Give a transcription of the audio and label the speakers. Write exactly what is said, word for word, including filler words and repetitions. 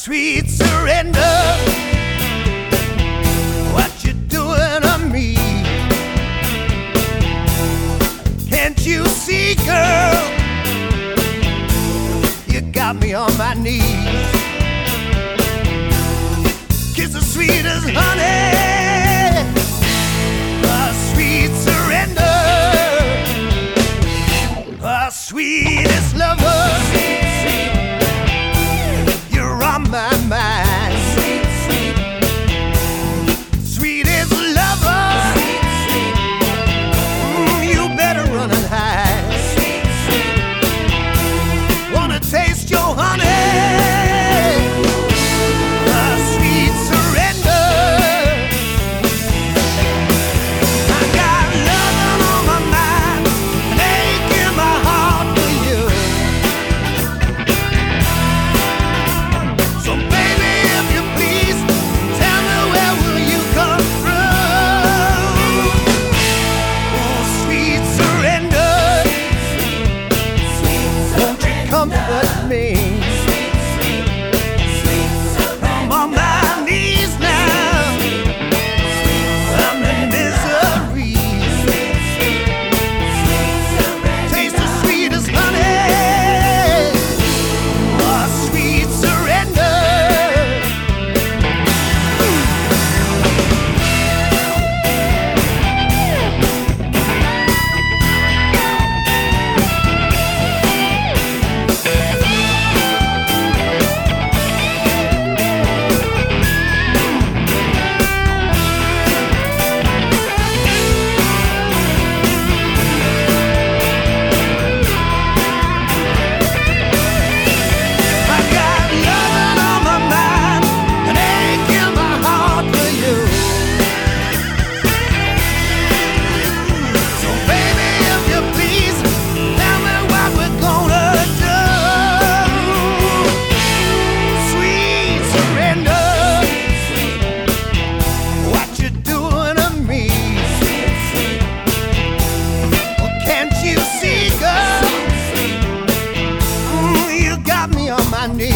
Speaker 1: sweet surrender. What you doing to me? Can't you see, girl? You got me on my knees. Kiss as sweet as honey, a sweet surrender, a sweetest lover. You're on my mind, sweet, sweet, sweetest lover. Mm, you better run and hide. Sweet, sweet. Wanna taste your honey? Comfort me. Sweet, sweet, sweet surrender. I'm on my knees now. Sweet, I'm in misery. Sweet, sweet, sweet surrender. Taste the sweetest honey. Oh, sweet surrender. I need